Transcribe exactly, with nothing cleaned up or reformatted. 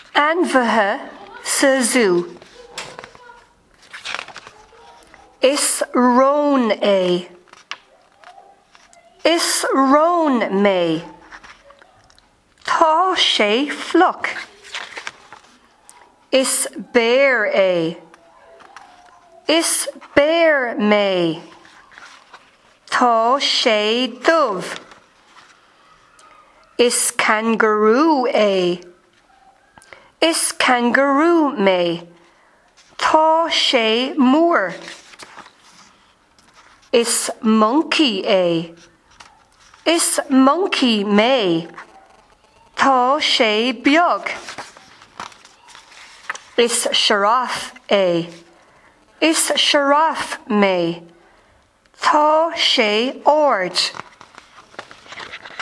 Anmhaithe sa zoo. Is roin é. Is roin mé. Tá sé fliuch. Is bear é. Is bear mé. Tá sé dubh. Is kangaroo é. Is kangaroo mé. Tá sé mór. Is monkey é. Is monkey mé. Tá sé beag. Is giraffe é. Is giraffe mé. Tá sé ord.